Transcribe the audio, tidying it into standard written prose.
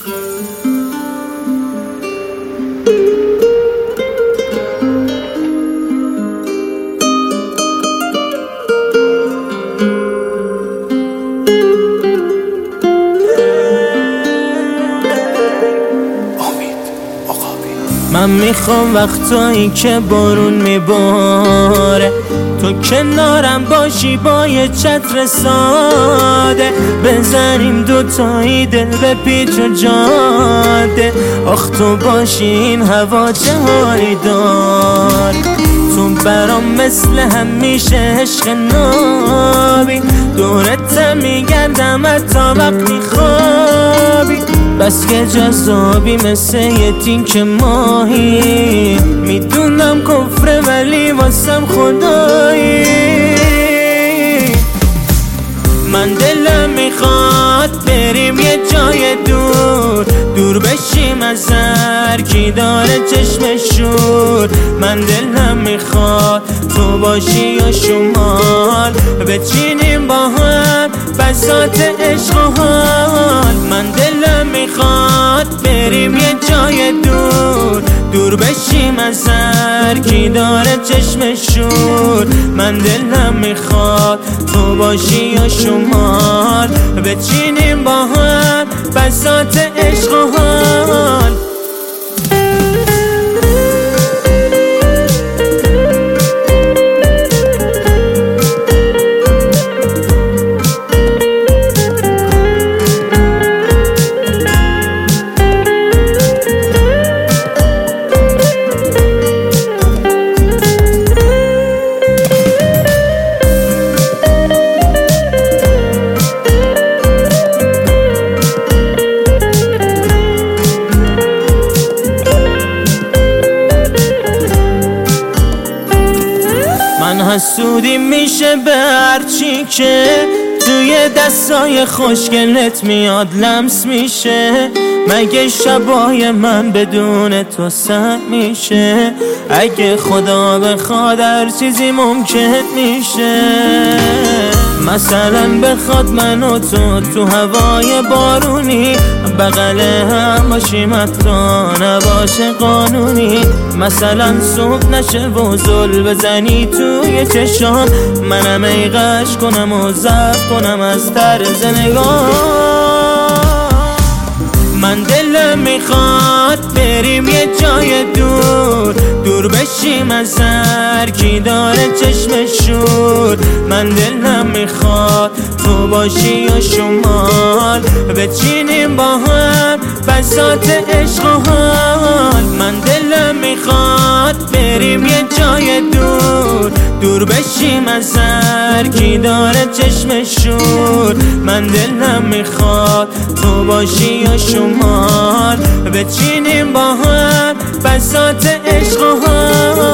من میخوام وقتایی که بارون میباره تو کنارم باشی، با یه چتر ساده بزنیم دوتایی دل به پیچ و جاده. آخ تو باشی این هوا چه حالی دار، تو برام مثل همیشه عشق نابی، دورت میگردم حتی وقتی خوابی. بس که جذابی مثل یه تینک ماهی، میدونم کفره ولی واسم خدایی. من دلم میخواد بریم یه جای دور، دور بشیم از هر کی داره چشم شور. من دلم میخواد تو باشی یا شمال، بچینیم با هم بساط عشق و حال. من دلم میخواد بریم یه جای دور، دور بشیم از هر کی داره چشم شور. من دلم میخواد تو باشی یا شمال، بچینیم با هم بساط عشق و حال. حسودی میشه به هرچی که توی دستای خوشگلت میاد لمس میشه. مگه شبای من بدون تو سر میشه؟ اگه خدا بخواد هر چیزی ممکن میشه. مثلا بخواد من و تو هوای بارونی بغل هم باشیم، حتی نباشه قانونی. مثلا صبح نشه و زل بزنی توی چشام، منم ای غش کنم و ضبط کنم از طرز نگاه. من دلم میخواد بریم یه جای دور، دور بشیم از هر کی داره چشم شور. من دلم میخواد تو باشی یا شمال، بچینیم با هم بساط عشق و حال. من دلم میخواد بریم یه جای دور، دور بشیم از هر کی داره چشم شور. من دلم میخواد تو باشی یا شمال، بچینیم با هم بساط عشق و حال.